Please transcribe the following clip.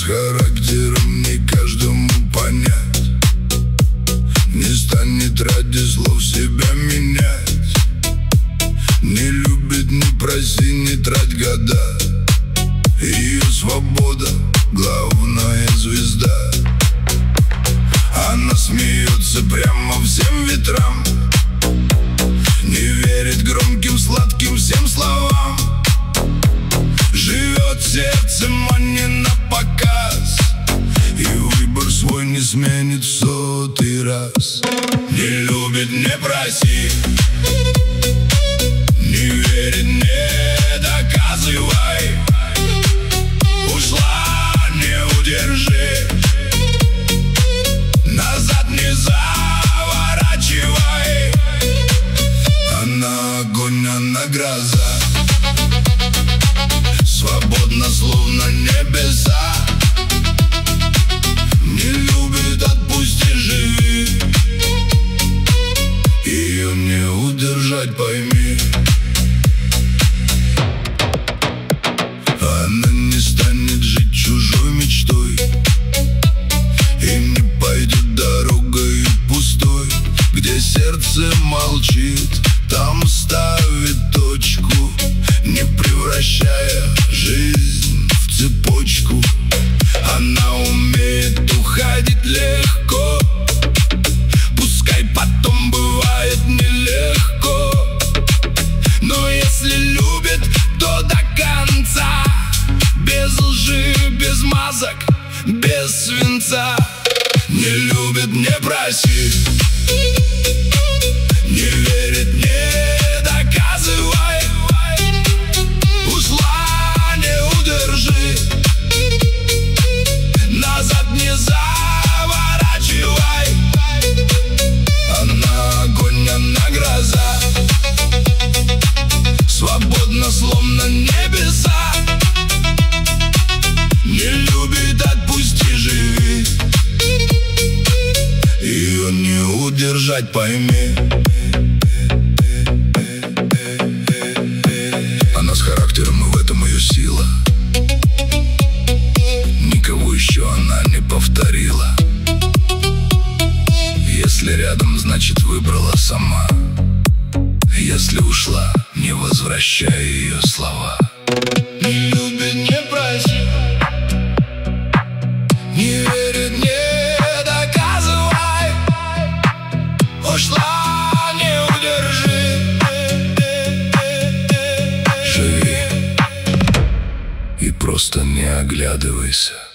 характером не каждому понять. Не станет ради слов себя менять. Не любит, не проси, не трать года. Ее свобода — главная звезда. Она смеется прямо всем ветрам, не верит громким, сладким всем словам. Живет сердцем, а не напоказ, и выбор свой не сменит в 100-й раз. Не любит, не проси, не верит, не доказывай. Ушла, не удержи, назад не заворачивай. Она огонь, она гроза, свободно, словно небеса. Не любит, отпусти, живи. Ее не удержать, пойми. Она не станет жить чужой мечтой и не пойдет дорогой пустой. Где сердце молчит, там ставит точку, не превращая жизнь в цепочку. Она умеет уходить легко, пускай потом бывает нелегко. Но если любит, то до конца, без лжи, без масок, без свинца. Не любит, не проси, не верит, не доказывай. Ушла, не удержи, назад не заворачивай. Она огонь, она гроза, свободно, словно небеса. Не любит, отпусти, живи. Ее не удержать, пойми. Она с характером, и в этом ее сила. Никого еще она не повторила. Если рядом, значит выбрала сама. Если ушла, не возвращай ее слова. Не любит, не проси, не верит, не доказывай. Ушла, не удержи, живи и просто не оглядывайся.